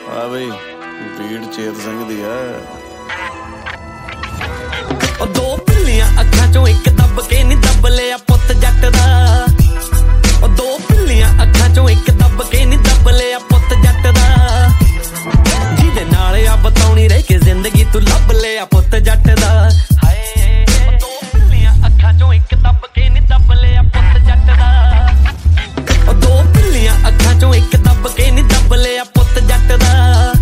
ਆ ਬਈ ਬੀੜ ਚੇਤ ਸਿੰਘ ਦੀ ਆ। ਉਹ ਦੋ ਪਿੱਲੀਆਂ ਅੱਖਾਂ ਚੋਂ ਇੱਕ ਦੱਬ ਕੇ ਨੀ ਦੱਬ ਲਿਆ ਪੁੱਤ ਜੱਟ ਦਾ। ਉਹ ਦੋ ਪਿੱਲੀਆਂ ਅੱਖਾਂ ਚੋਂ ਇੱਕ ਦੱਬ ਕੇ ਨੀ ਦੱਬ ਲਿਆ ਪੁੱਤ ਜੱਟ ਦਾ। ਜਿਹਦੇ ਨਾਲ ਆ ਬਤਾਉਣੀ ਰਹਿ ਕੇ ਜ਼ਿੰਦਗੀ ਤੂੰ ਲੱਭ ਲਿਆ ਪੁੱਤ ਜੱਟ ਦਾ। ਹਾਏ ਉਹ ਦੋ ਪਿੱਲੀਆਂ ਅੱਖਾਂ ਚੋਂ ਇੱਕ ਦੱਬ ਕੇ ਨੀ ਦੱਬ ਲਿਆ ਪੁੱਤ ਜੱਟ ਦਾ। ਉਹ ਦੋ ਪਿੱਲੀਆਂ ਅੱਖਾਂ ਚੋਂ ਇੱਕ ਦੱਬ ਕੇ ਨੀ ਦੱਬ ਲਿਆ ਪੁੱਤ ਜੱਟ ਦਾ।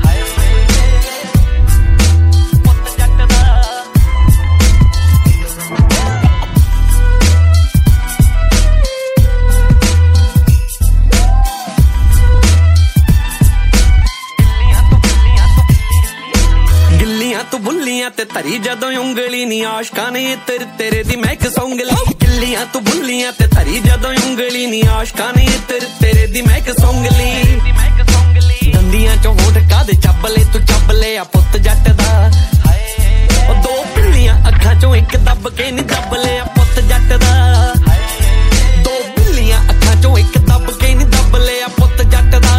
ਤੂੰ ਬੁੱਲੀਆਂ ਤੇ ਧਰੀ ਜਦੋਂ ਉਂਗਲੀ ਨੀ ਆਸ਼ਕਾਂ ਨੇ ਤੇਰੇ ਦੀ ਮਹਿਕ ਸੌਂਗਲੀ। ਗਿੱਲੀਆਂ ਤੂੰ ਬੁੱਲੀਆਂ ਤੇ ਧਰੀ ਜਦੋਂ ਉਂਗਲੀ ਨੀ ਆਸ਼ਕਾਂ ਨੇ ਤੇਰੇ ਦੀ ਮਹਿਕ ਸੌਂਗਲੀ। ਦੰਦੀਆਂ ਚੋਂ ਹੋਠ ਕਾਦੇ ਚੱਬਲੇ ਤੂੰ ਚੱਬਲੇ ਆ ਪੁੱਤ ਜੱਟ ਦਾ। ਉਹ ਦੋ ਪਿੱਲੀਆਂ ਅੱਖਾਂ ਚੋਂ ਇੱਕ ਦੱਬ ਕੇ ਨੀ ਦੱਬ ਲਿਆ ਪੁੱਤ ਜੱਟ ਦਾ। ਦੋ ਪਿੱਲੀਆਂ ਅੱਖਾਂ ਚੋਂ ਇੱਕ ਦੱਬ ਕੇ ਨੀ ਦੱਬ ਲਿਆ ਪੁੱਤ ਜੱਟ ਦਾ।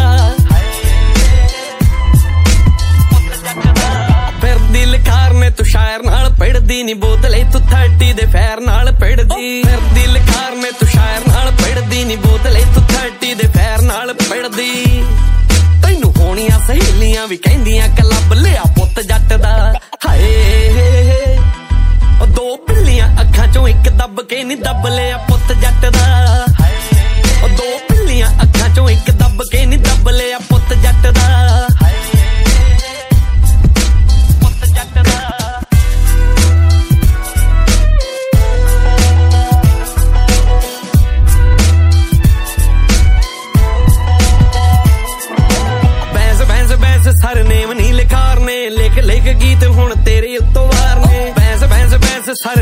ਤੂੰ ਸ਼ਾਇਰ ਨਾਲ ਪੜਦੀ ਨੀ ਬੋਤਲੇ ਤੂੰ 30 ਦੇ ਫੈਰ ਨਾਲ ਪੜਦੀ। ਫਿਰਦੀ ਲਿਖਾਰ ਨੇ ਤੂੰ ਸ਼ਾਇਰ ਨਾਲ ਪੜਦੀ ਨੀ ਬੋਤਲੇ ਤੂੰ 30 ਦੇ ਫੈਰ ਨਾਲ ਪੜਦੀ। ਤੈਨੂੰ ਹੋਣੀਆਂ ਸਹੇਲੀਆਂ ਵੀ ਕਹਿੰਦੀਆਂ ਕਲੱਬ ਲਿਆ ਪੁੱਤ ਜੱਟ ਦਾ। ਹਾਏ ਉਹ ਦੋ ਪਿੱਲੀਆਂ ਅੱਖਾਂ ਚੋਂ ਇੱਕ ਦੱਬ ਕੇ ਨੀ ਦੱਬ ਲਿਆ ਪੁੱਤ ਜੱਟ ਦਾ। ਉਹ ਦੋ ਪਿੱਲੀਆਂ ਅੱਖਾਂ ਚੋਂ ਇੱਕ ਦੱਬ ਕੇ ਨੀ ਦੱਬ ਲਿਆ ਪੁੱਤ ਜੱਟ ਦਾ। ਸਰਨੇਮ ਨੀ ਲਿਖਾਰ ਨੇ ਲਿਖ ਗੀਤ ਹੁਣ ਤੇਰੇ ਉੱਤੋਂ ਵਾਰ ਨੇ। ਬੈਂਸ ਬੈਂਸ ਬੈਂਸ ਸਰ